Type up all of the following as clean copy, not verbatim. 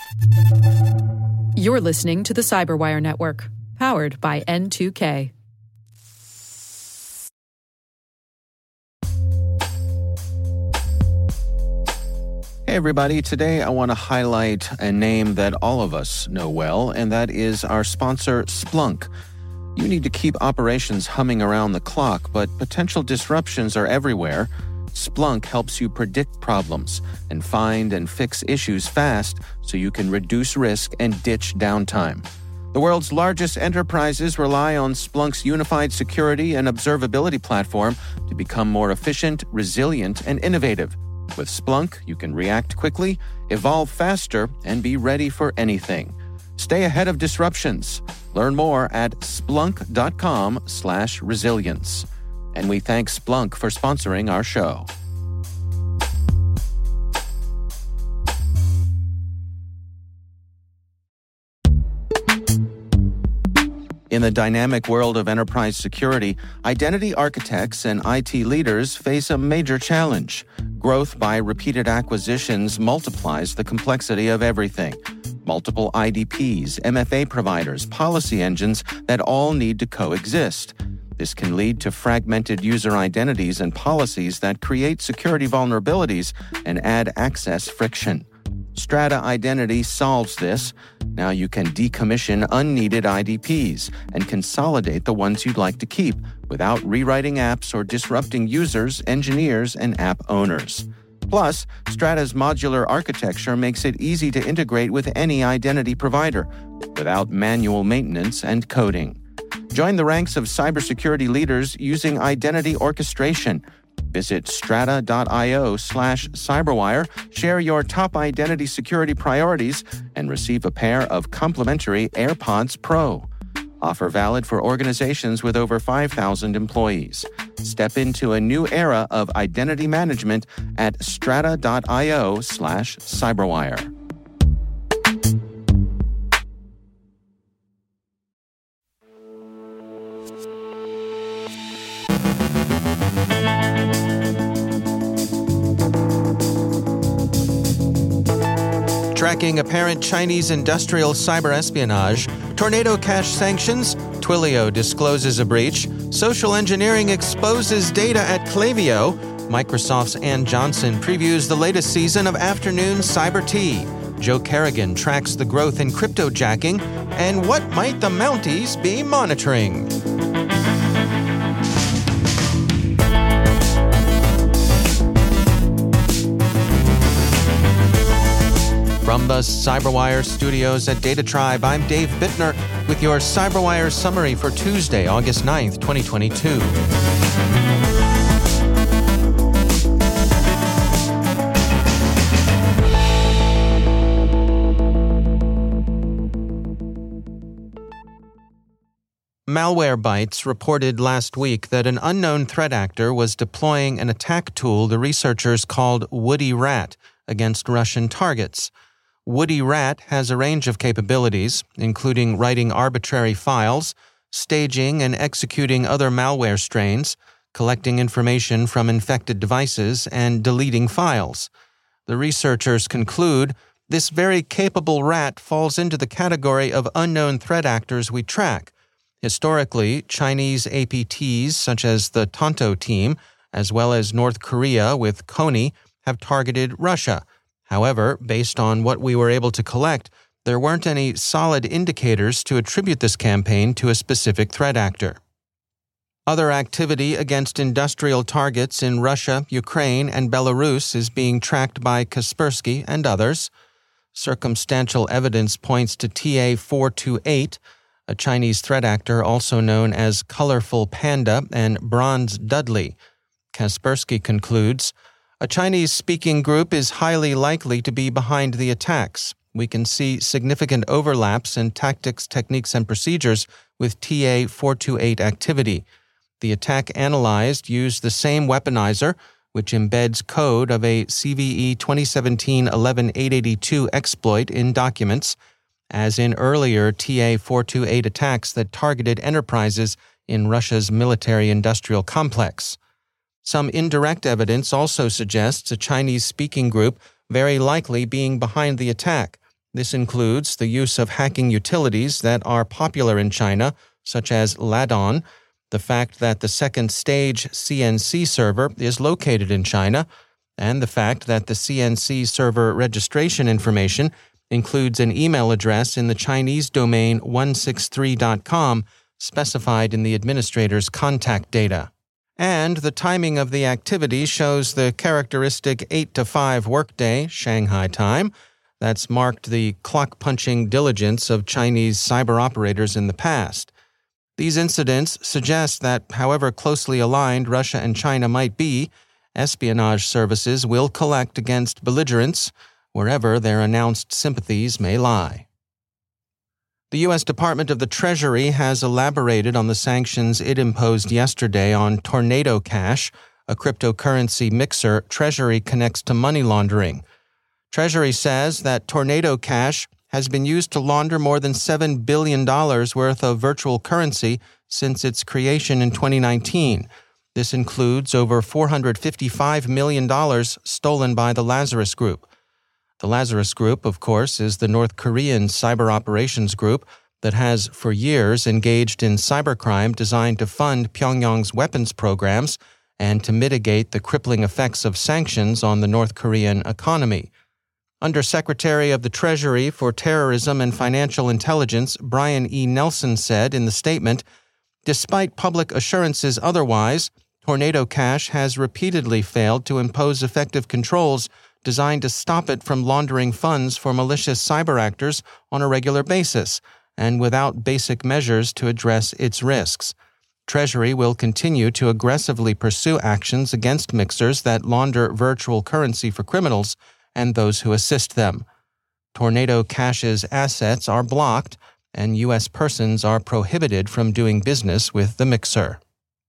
You're listening to the Cyberwire Network, powered by N2K. Hey everybody, today I want to highlight a name that all of us know well, and that is our sponsor, Splunk. You need to keep operations humming around the clock, but potential disruptions are everywhere. Splunk helps you predict problems and find and fix issues fast so you can reduce risk and ditch downtime. The world's largest enterprises rely on Splunk's unified security and observability platform to become more efficient, resilient, and innovative. With Splunk, you can react quickly, evolve faster, and be ready for anything. Stay ahead of disruptions. Learn more at splunk.com/resilience. And we thank Splunk for sponsoring our show. In the dynamic world of enterprise security, identity architects and IT leaders face a major challenge. Growth by repeated acquisitions multiplies the complexity of everything. Multiple IDPs, MFA providers, policy engines that all need to coexist. This can lead to fragmented user identities and policies that create security vulnerabilities and add access friction. Strata Identity solves this. Now you can decommission unneeded IDPs and consolidate the ones you'd like to keep without rewriting apps or disrupting users, engineers, and app owners. Plus, Strata's modular architecture makes it easy to integrate with any identity provider without manual maintenance and coding. Join the ranks of cybersecurity leaders using identity orchestration. Visit strata.io/cyberwire, share your top identity security priorities, and receive a pair of complimentary AirPods Pro. Offer valid for organizations with over 5,000 employees. Step into a new era of identity management at strata.io/cyberwire. Tracking apparent Chinese industrial cyber espionage, Tornado Cash sanctions, Twilio discloses a breach, social engineering exposes data at Klaviyo, Microsoft's Ann Johnson previews the latest season of Afternoon Cyber Tea, Joe Carrigan tracks the growth in cryptojacking, and what might the Mounties be monitoring? From the CyberWire studios at Data Tribe, I'm Dave Bittner with your CyberWire summary for Tuesday, August 9th, 2022. Malwarebytes reported last week that an unknown threat actor was deploying an attack tool the researchers called Woody Rat against Russian targets. Woody Rat has a range of capabilities, including writing arbitrary files, staging and executing other malware strains, collecting information from infected devices, and deleting files. The researchers conclude this very capable rat falls into the category of unknown threat actors we track. Historically, Chinese APTs such as the Tonto team, as well as North Korea with Kony, have targeted Russia. However, based on what we were able to collect, there weren't any solid indicators to attribute this campaign to a specific threat actor. Other activity against industrial targets in Russia, Ukraine, and Belarus is being tracked by Kaspersky and others. Circumstantial evidence points to TA-428, a Chinese threat actor also known as Colorful Panda and Bronze Dudley. Kaspersky concludes, a Chinese-speaking group is highly likely to be behind the attacks. We can see significant overlaps in tactics, techniques, and procedures with TA-428 activity. The attack analyzed used the same weaponizer, which embeds code of a CVE 2017-11-882 exploit in documents, as in earlier TA-428 attacks that targeted enterprises in Russia's military-industrial complex. Some indirect evidence also suggests a Chinese-speaking group very likely being behind the attack. This includes the use of hacking utilities that are popular in China, such as Ladon, the fact that the second stage CNC server is located in China, and the fact that the CNC server registration information includes an email address in the Chinese domain 163.com specified in the administrator's contact data. And the timing of the activity shows the characteristic 8 to 5 workday, Shanghai time, that's marked the clock-punching diligence of Chinese cyber operators in the past. These incidents suggest that, however closely aligned Russia and China might be, espionage services will collect against belligerents wherever their announced sympathies may lie. The U.S. Department of the Treasury has elaborated on the sanctions it imposed yesterday on Tornado Cash, a cryptocurrency mixer Treasury connects to money laundering. Treasury says that Tornado Cash has been used to launder more than $7 billion worth of virtual currency since its creation in 2019. This includes over $455 million stolen by the Lazarus Group. The Lazarus Group, of course, is the North Korean cyber operations group that has for years engaged in cybercrime designed to fund Pyongyang's weapons programs and to mitigate the crippling effects of sanctions on the North Korean economy. Undersecretary of the Treasury for Terrorism and Financial Intelligence Brian E. Nelson said in the statement, "Despite public assurances otherwise, Tornado Cash has repeatedly failed to impose effective controls designed to stop it from laundering funds for malicious cyber actors on a regular basis, and without basic measures to address its risks. Treasury will continue to aggressively pursue actions against mixers that launder virtual currency for criminals and those who assist them. Tornado Cash's assets are blocked, and U.S. persons are prohibited from doing business with the mixer."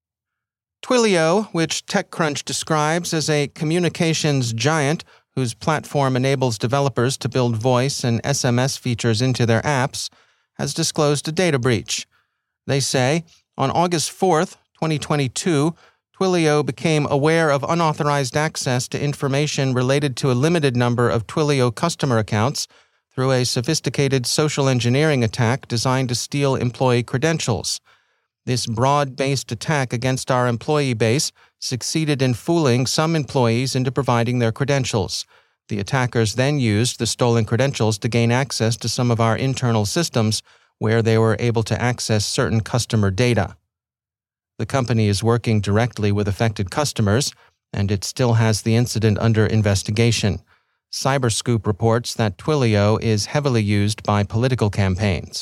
Twilio, which TechCrunch describes as a communications giant whose platform enables developers to build voice and SMS features into their apps, has disclosed a data breach. They say, on August 4th, 2022, Twilio became aware of unauthorized access to information related to a limited number of Twilio customer accounts through a sophisticated social engineering attack designed to steal employee credentials. This broad-based attack against our employee base succeeded in fooling some employees into providing their credentials. The attackers then used the stolen credentials to gain access to some of our internal systems where they were able to access certain customer data. The company is working directly with affected customers, and it still has the incident under investigation. Cyberscoop reports that Twilio is heavily used by political campaigns.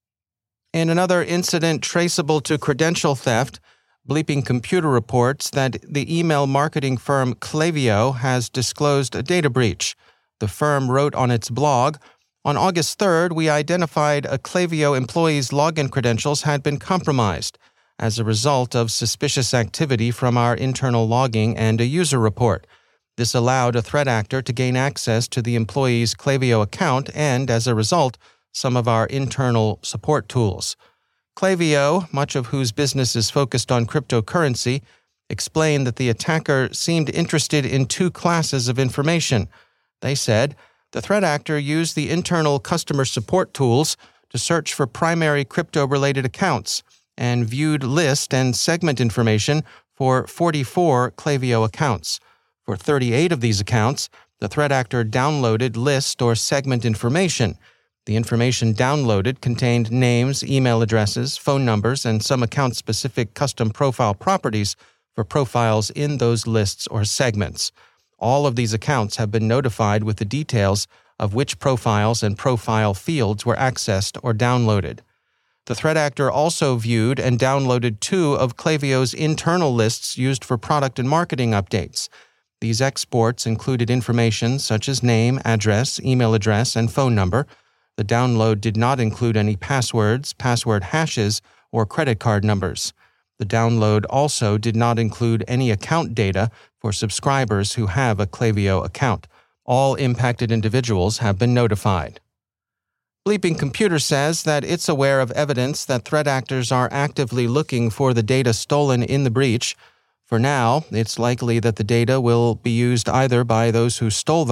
In another incident traceable to credential theft, Bleeping Computer reports that the email marketing firm Klaviyo has disclosed a data breach. The firm wrote on its blog, "On August 3rd, we identified a Klaviyo employee's login credentials had been compromised as a result of suspicious activity from our internal logging and a user report. This allowed a threat actor to gain access to the employee's Klaviyo account and, as a result, some of our internal support tools." Klaviyo, much of whose business is focused on cryptocurrency, explained that the attacker seemed interested in two classes of information. They said, "The threat actor used the internal customer support tools to search for primary crypto-related accounts and viewed list and segment information for 44 Klaviyo accounts. For 38 of these accounts, the threat actor downloaded list or segment information. The information downloaded contained names, email addresses, phone numbers, and some account-specific custom profile properties for profiles in those lists or segments. All of these accounts have been notified with the details of which profiles and profile fields were accessed or downloaded. The threat actor also viewed and downloaded 2 of Klaviyo's internal lists used for product and marketing updates. These exports included information such as name, address, email address, and phone number. The download did not include any passwords, password hashes, or credit card numbers. The download also did not include any account data for subscribers who have a Klaviyo account. All impacted individuals have been notified." Bleeping Computer says that it's aware of evidence that threat actors are actively looking for the data stolen in the breach. For now, it's likely that the data will be used either by those who stole them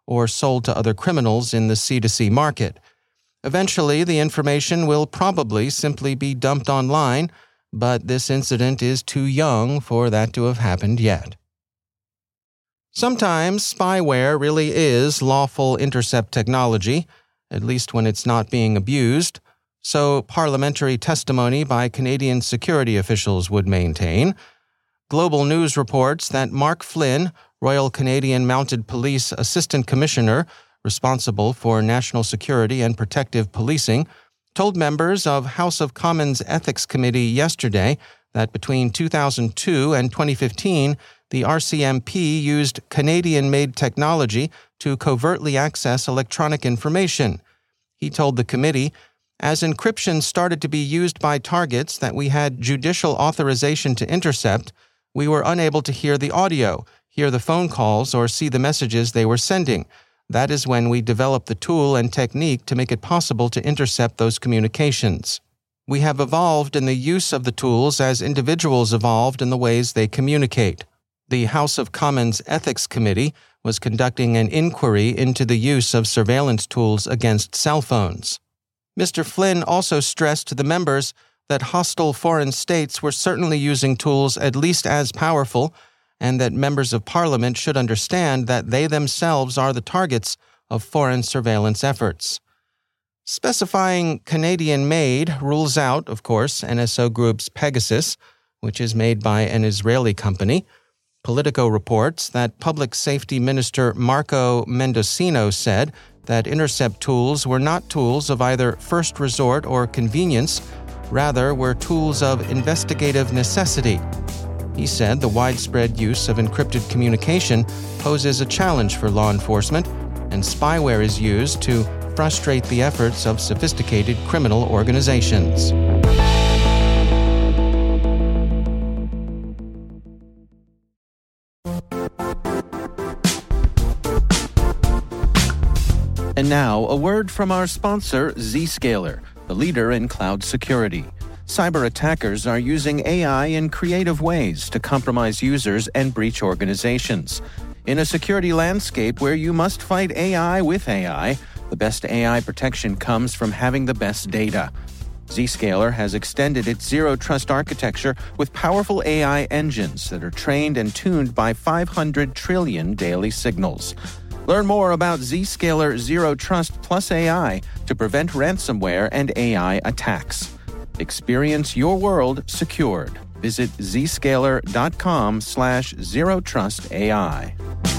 or sold to other criminals in the C2C market. Eventually, the information will probably simply be dumped online, but this incident is too young for that to have happened yet. Sometimes spyware really is lawful intercept technology, at least when it's not being abused, so parliamentary testimony by Canadian security officials would maintain. Global News reports that Mark Flynn, Royal Canadian Mounted Police Assistant Commissioner, responsible for national security and protective policing, told members of House of Commons Ethics Committee yesterday that between 2002 and 2015, the RCMP used Canadian-made technology to covertly access electronic information. He told the committee, "As encryption started to be used by targets that we had judicial authorization to intercept, we were unable to hear the audio, hear the phone calls, or see the messages they were sending. That is when we developed the tool and technique to make it possible to intercept those communications. We have evolved in the use of the tools as individuals evolved in the ways they communicate." The House of Commons Ethics Committee was conducting an inquiry into the use of surveillance tools against cell phones. Mr. Flynn also stressed to the members that hostile foreign states were certainly using tools at least as powerful, and that members of Parliament should understand that they themselves are the targets of foreign surveillance efforts. Specifying Canadian-made rules out, of course, NSO Group's Pegasus, which is made by an Israeli company. Politico reports that Public Safety Minister Marco Mendocino said that intercept tools were not tools of either first resort or convenience, rather were tools of investigative necessity. He said the widespread use of encrypted communication poses a challenge for law enforcement, and spyware is used to frustrate the efforts of sophisticated criminal organizations. And now, a word from our sponsor, Zscaler, the leader in cloud security. Cyber attackers are using AI in creative ways to compromise users and breach organizations. In a security landscape where you must fight AI with AI, the best AI protection comes from having the best data. Zscaler has extended its zero-trust architecture with powerful AI engines that are trained and tuned by 500 trillion daily signals. Learn more about Zscaler Zero Trust Plus AI to prevent ransomware and AI attacks. Experience your world secured. Visit zscaler.com/zerotrustai.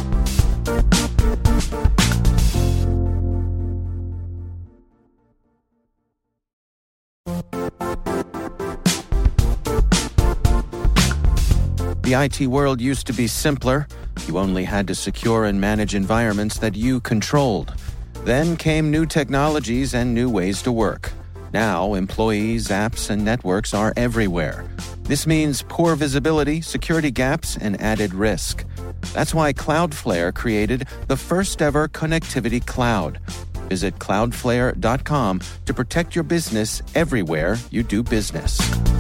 The IT world used to be simpler. You only had to secure and manage environments that you controlled. Then came new technologies and new ways to work. Now, employees, apps, and networks are everywhere. This means poor visibility, security gaps, and added risk. That's why Cloudflare created the first-ever connectivity cloud. Visit cloudflare.com to protect your business everywhere you do business.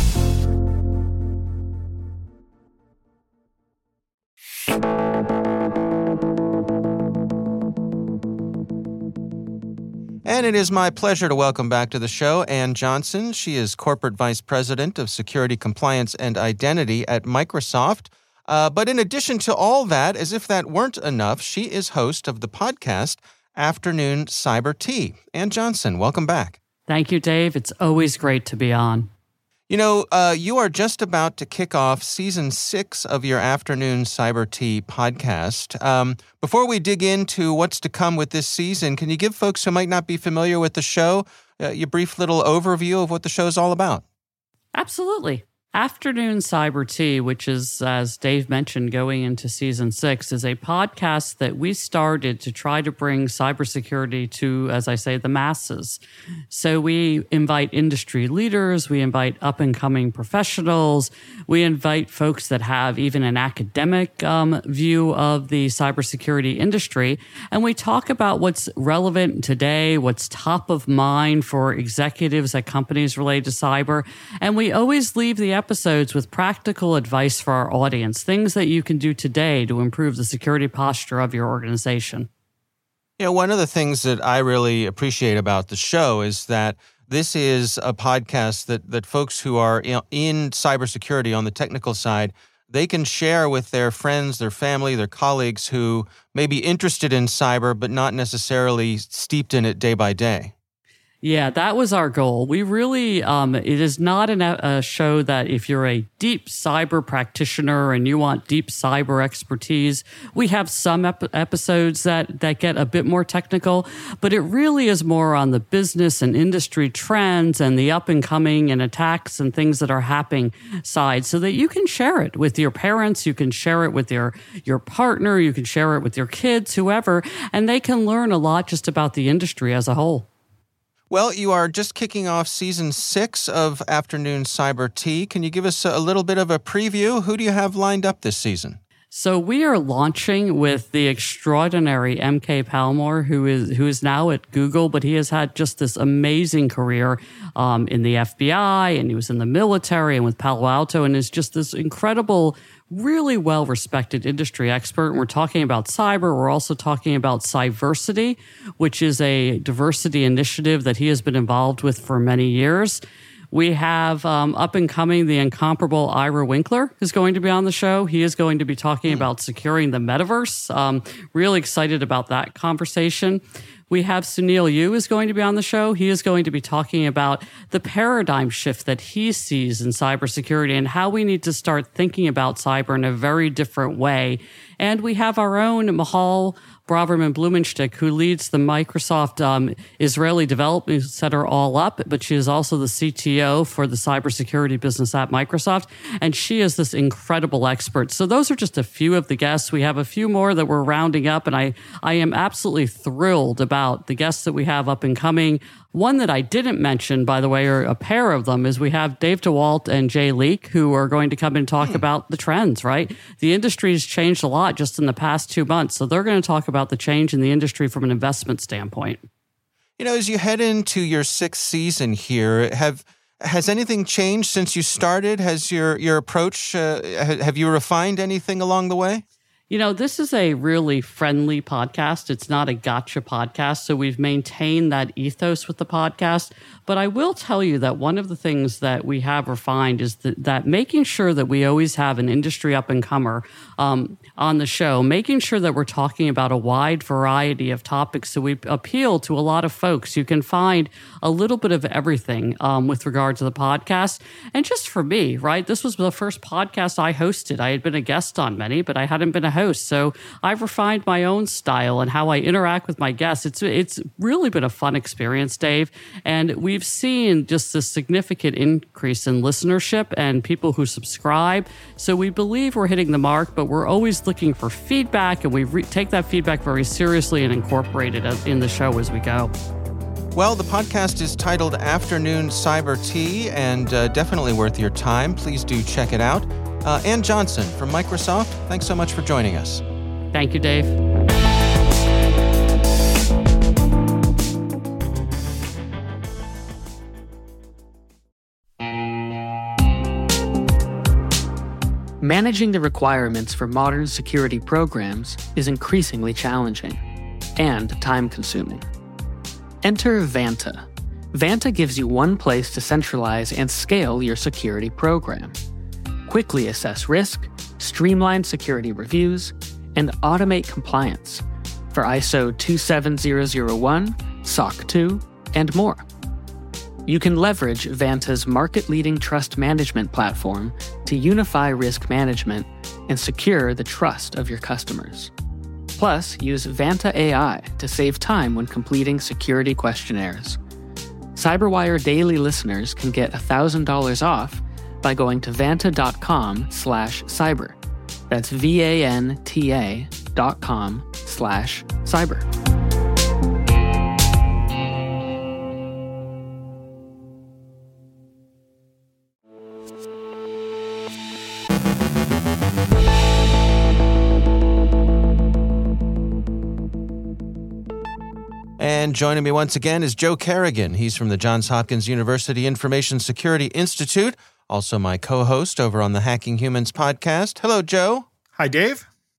And it is my pleasure to welcome back to the show Ann Johnson. She is Corporate Vice President of Security, Compliance, and Identity at Microsoft. But in addition to all that, as if that weren't enough, she is host of the podcast Afternoon Cyber Tea. Ann Johnson, welcome back. Thank you, Dave. It's always great to be on. You know, you are just about to kick off Season 6 of your Afternoon Cyber Tea podcast. Before we dig into what's to come with this season, can you give folks who might not be familiar with the show your brief little overview of what the show's all about? Absolutely. Afternoon Cyber Tea, which is, as Dave mentioned, going into Season 6, is a podcast that we started to try to bring cybersecurity to, as I say, the masses. So we invite industry leaders, we invite up-and-coming professionals, we invite folks that have even an academic view of the cybersecurity industry, and we talk about what's relevant today, what's top of mind for executives at companies related to cyber, and we always leave the episodes with practical advice for our audience, things that you can do today to improve the security posture of your organization. One of the things that I really appreciate about the show is that this is a podcast that folks who are in cybersecurity on the technical side, they can share with their friends, their family, their colleagues who may be interested in cyber but not necessarily steeped in it day by day. Yeah, that was our goal. We really, it is not a show that if you're a deep cyber practitioner and you want deep cyber expertise, we have some episodes that get a bit more technical, but it really is more on the business and industry trends and the up and coming and attacks and things that are happening side so that you can share it with your parents, you can share it with your partner, you can share it with your kids, whoever, and they can learn a lot just about the industry as a whole. Well, you are just kicking off season 6 of Afternoon Cyber Tea. Can you give us a little bit of a preview? Who do you have lined up this season? So we are launching with the extraordinary MK Palmore, who is now at Google, but he has had just this amazing career in the FBI, and he was in the military and with Palo Alto, and is just this incredible, really well-respected industry expert. And we're talking about cyber. We're also talking about Cyversity, which is a diversity initiative that he has been involved with for many years. We have up and coming the incomparable Ira Winkler is going to be on the show. He is going to be talking about securing the metaverse. Really excited about that conversation. We have Sunil Yu is going to be on the show. He is going to be talking about the paradigm shift that he sees in cybersecurity and how we need to start thinking about cyber in a very different way. And we have our own Mahal Braverman-Blumenstick, who leads the Microsoft Israeli Development Center All Up, but she is also the CTO for the cybersecurity business at Microsoft, and she is this incredible expert. So those are just a few of the guests. We have a few more that we're rounding up, and I am absolutely thrilled about the guests that we have up and coming. One that I didn't mention, by the way, or a pair of them, is we have Dave DeWalt and Jay Leak, who are going to come and talk about the trends, right? The industry has changed a lot just in the past 2 months. So they're going to talk about the change in the industry from an investment standpoint. As you head into your 6th season here, has anything changed since you started? Has your approach, have you refined anything along the way? This is a really friendly podcast. It's not a gotcha podcast. So we've maintained that ethos with the podcast. But I will tell you that one of the things that we have refined is that making sure that we always have an industry up-and-comer on the show, making sure that we're talking about a wide variety of topics so we appeal to a lot of folks. You can find a little bit of everything with regard to the podcast. And just for me, right, this was the first podcast I hosted. I had been a guest on many, but I hadn't been a host. So I've refined my own style and how I interact with my guests. It's really been a fun experience, Dave. And we've seen just a significant increase in listenership and people who subscribe. So we believe we're hitting the mark, but we're always looking for feedback, and we take that feedback very seriously and incorporate it in the show as we go. Well, the podcast is titled Afternoon Cyber Tea, and definitely worth your time. Please do check it out. Ann Johnson from Microsoft, thanks so much for joining us. Thank you, Dave. Managing the requirements for modern security programs is increasingly challenging and time-consuming. Enter Vanta. Vanta gives you one place to centralize and scale your security program. Quickly assess risk, streamline security reviews, and automate compliance for ISO 27001, SOC 2, and more. You can leverage Vanta's market-leading trust management platform to unify risk management and secure the trust of your customers. Plus, use Vanta AI to save time when completing security questionnaires. CyberWire Daily listeners can get $1,000 off by going to vanta.com/cyber. That's vanta.com/cyber. And joining me once again is Joe Carrigan. He's from the Johns Hopkins University Information Security Institute, also my co-host over on the Hacking Humans podcast. Hello, Joe. Hi, Dave.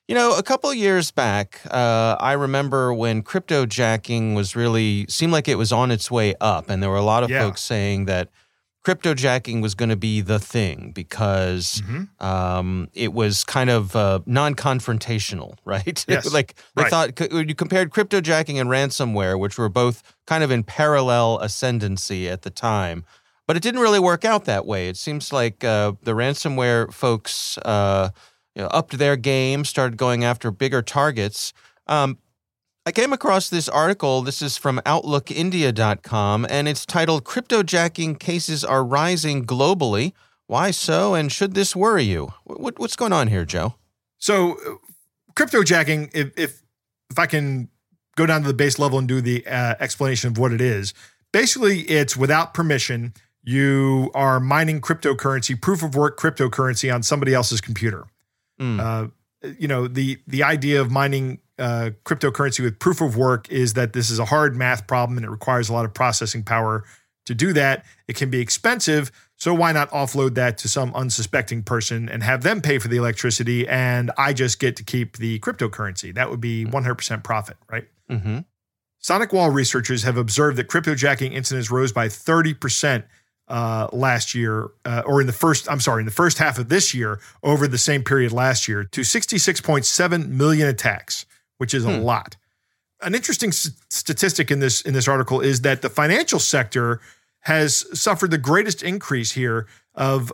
A couple of years back, I remember when cryptojacking seemed like it was on its way up, and there were a lot of folks saying that cryptojacking was going to be the thing because it was kind of non-confrontational, right? Yes. They thought you compared cryptojacking and ransomware, which were both kind of in parallel ascendancy at the time, but it didn't really work out that way. It seems like the ransomware folks upped their game, started going after bigger targets. I came across this article. This is from OutlookIndia.com, and it's titled, Cryptojacking Cases Are Rising Globally. Why so, and should this worry you? What's going on here, Joe? So cryptojacking, if I can go down to the base level and do the explanation of what it is, basically it's without permission. You are mining cryptocurrency, proof of work cryptocurrency on somebody else's computer. The idea of mining cryptocurrency with proof of work is that this is a hard math problem and it requires a lot of processing power to do that. It can be expensive, so why not offload that to some unsuspecting person and have them pay for the electricity, and I just get to keep the cryptocurrency? That would be 100% profit, right? Mm-hmm. SonicWall researchers have observed that cryptojacking incidents rose by 30% last year, or in the first half of this year over the same period last year, to 66.7 million attacks, which is a lot. An interesting statistic in this article is that the financial sector has suffered the greatest increase here of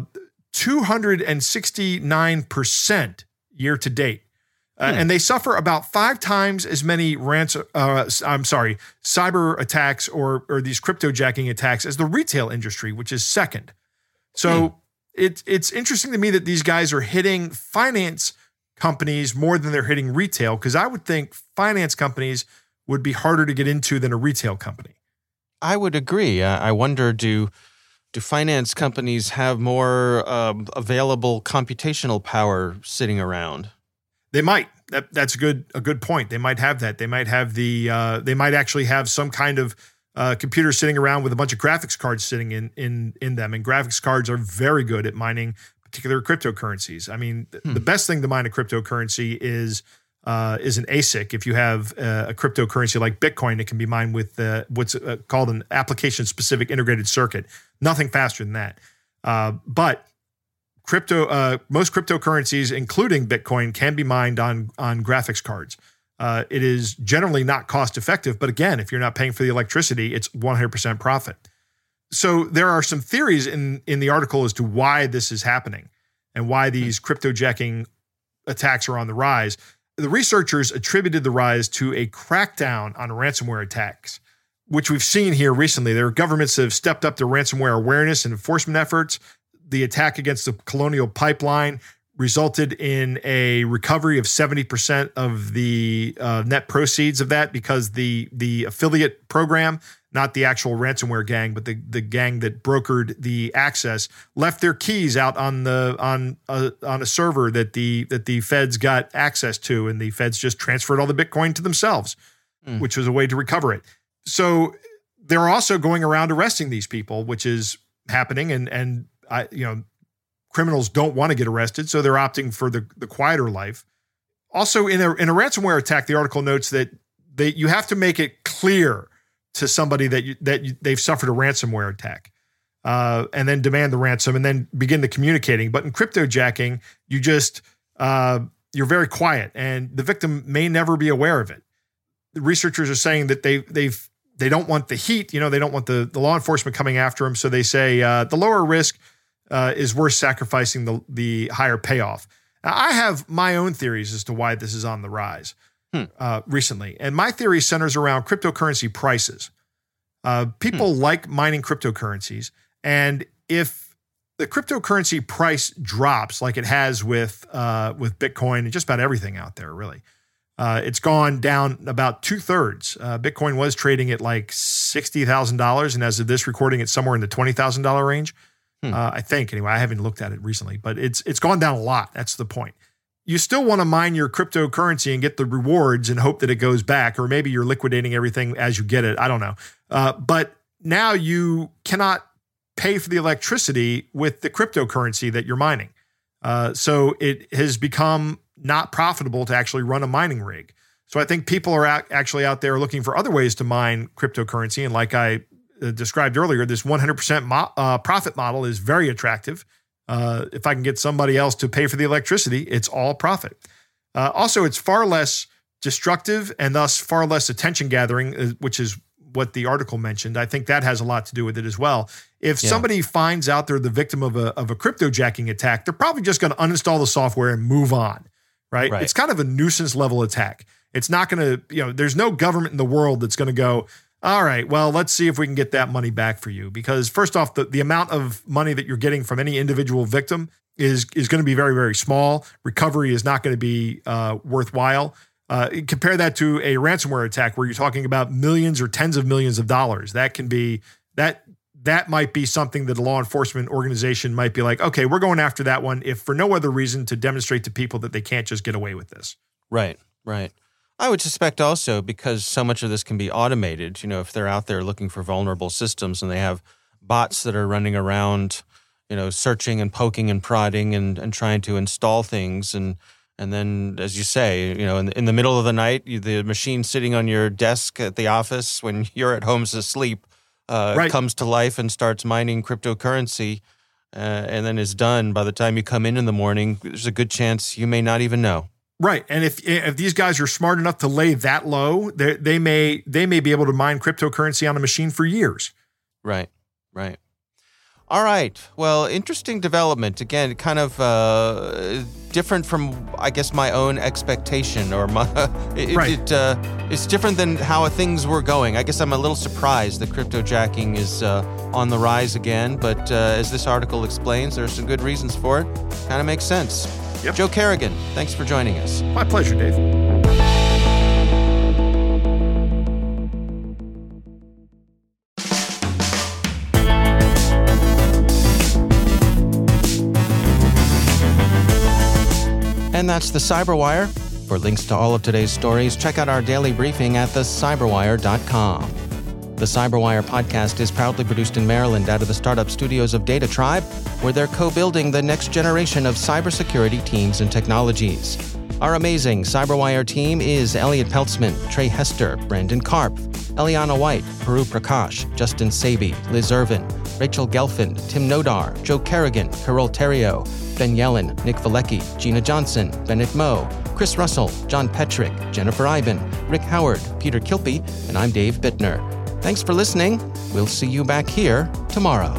269% year to date. And they suffer about 5 times as many cyber attacks or these cryptojacking attacks as the retail industry, which is second. So it's interesting to me that these guys are hitting finance companies more than they're hitting retail, because I would think finance companies would be harder to get into than a retail company. I would agree. I wonder, do finance companies have more available computational power sitting around? They might. That's a good point. They might have that. They might have they might actually have some kind of computer sitting around with a bunch of graphics cards sitting in them. And graphics cards are very good at mining particular cryptocurrencies. I mean, the best thing to mine a cryptocurrency is an ASIC. If you have a cryptocurrency like Bitcoin, it can be mined with what's called an application-specific integrated circuit. Nothing faster than that. But most cryptocurrencies, including Bitcoin, can be mined on graphics cards. It is generally not cost effective, but again, if you're not paying for the electricity, it's 100% profit. So there are some theories in the article as to why this is happening and why these cryptojacking attacks are on the rise. The researchers attributed the rise to a crackdown on ransomware attacks, which we've seen here recently. There are governments that have stepped up their ransomware awareness and enforcement efforts. The attack against the Colonial Pipeline resulted in a recovery of 70% of the net proceeds of that, because the affiliate program, not the actual ransomware gang, but the gang that brokered the access, left their keys out on a server that the feds got access to, and the feds just transferred all the Bitcoin to themselves, which was a way to recover it. So they're also going around arresting these people, which is happening, and criminals don't want to get arrested, so they're opting for the quieter life. Also, in a ransomware attack, the article notes that you have to make it clear to somebody that they've suffered a ransomware attack, and then demand the ransom, and then begin the communicating. But in cryptojacking, you're very quiet, and the victim may never be aware of it. The researchers are saying that they don't want the heat, they don't want the law enforcement coming after them, so they say the lower risk is worth sacrificing the higher payoff. Now, I have my own theories as to why this is on the rise recently. And my theory centers around cryptocurrency prices. People like mining cryptocurrencies. And if the cryptocurrency price drops like it has with Bitcoin and just about everything out there, really, it's gone down about 2/3. Bitcoin was trading at like $60,000. And as of this recording, it's somewhere in the $20,000 range. I think, anyway. I haven't looked at it recently, but it's gone down a lot. That's the point. You still want to mine your cryptocurrency and get the rewards and hope that it goes back, or maybe you're liquidating everything as you get it. I don't know. But now you cannot pay for the electricity with the cryptocurrency that you're mining. So it has become not profitable to actually run a mining rig. So I think people are actually out there looking for other ways to mine cryptocurrency. And like I described earlier, this 100% profit model is very attractive. If I can get somebody else to pay for the electricity, it's all profit. Also, it's far less destructive and thus far less attention gathering, which is what the article mentioned. I think that has a lot to do with it as well. If somebody finds out they're the victim of a cryptojacking attack, they're probably just going to uninstall the software and move on, right? It's kind of a nuisance level attack. It's not going to, there's no government in the world that's going to go, all right, well, let's see if we can get that money back for you. Because first off, the amount of money that you're getting from any individual victim is going to be very, very small. Recovery is not going to be worthwhile. Compare that to a ransomware attack where you're talking about millions or tens of millions of dollars. That can be that might be something that a law enforcement organization might be like, okay, we're going after that one if for no other reason to demonstrate to people that they can't just get away with this. Right. I would suspect also because so much of this can be automated, if they're out there looking for vulnerable systems and they have bots that are running around, searching and poking and prodding and trying to install things. And then, as you say, in the middle of the night, the machine sitting on your desk at the office when you're at home asleep comes to life and starts mining cryptocurrency and then is done. By the time you come in the morning, there's a good chance you may not even know. Right. And if these guys are smart enough to lay that low, they may be able to mine cryptocurrency on a machine for years. Right. All right. Well, interesting development. Again, kind of different from, I guess, my own expectation or it's different than how things were going. I guess I'm a little surprised that cryptojacking is on the rise again. But as this article explains, there are some good reasons for it. Kind of makes sense. Yep. Joe Carrigan, thanks for joining us. My pleasure, Dave. And that's the Cyberwire. For links to all of today's stories, check out our daily briefing at thecyberwire.com. The Cyberwire podcast is proudly produced in Maryland out of the startup studios of Data Tribe, where they're co-building the next generation of cybersecurity teams and technologies. Our amazing Cyberwire team is Elliot Peltzman, Trey Hester, Brandon Karp, Eliana White, Puru Prakash, Justin Saby, Liz Irvin, Rachel Gelfand, Tim Nodar, Joe Carrigan, Carol Terrio, Ben Yellen, Nick Valecki, Gina Johnson, Bennett Moe, Chris Russell, John Petrick, Jennifer Iben, Rick Howard, Peter Kilpie, and I'm Dave Bittner. Thanks for listening. We'll see you back here tomorrow.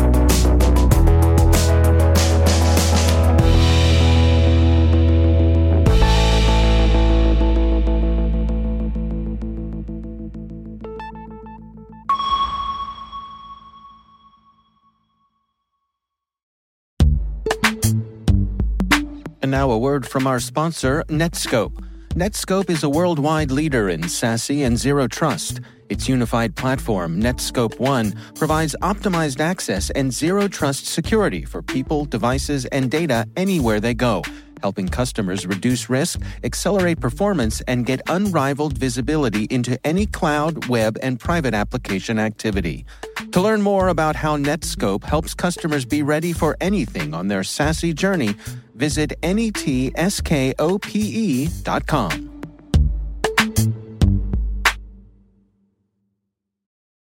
And now a word from our sponsor, Netskope. Netskope is a worldwide leader in SASE and Zero Trust. Its unified platform, Netskope One, provides optimized access and zero trust security for people, devices, and data anywhere they go, helping customers reduce risk, accelerate performance, and get unrivaled visibility into any cloud, web, and private application activity. To learn more about how Netskope helps customers be ready for anything on their SASE journey, visit netskope.com.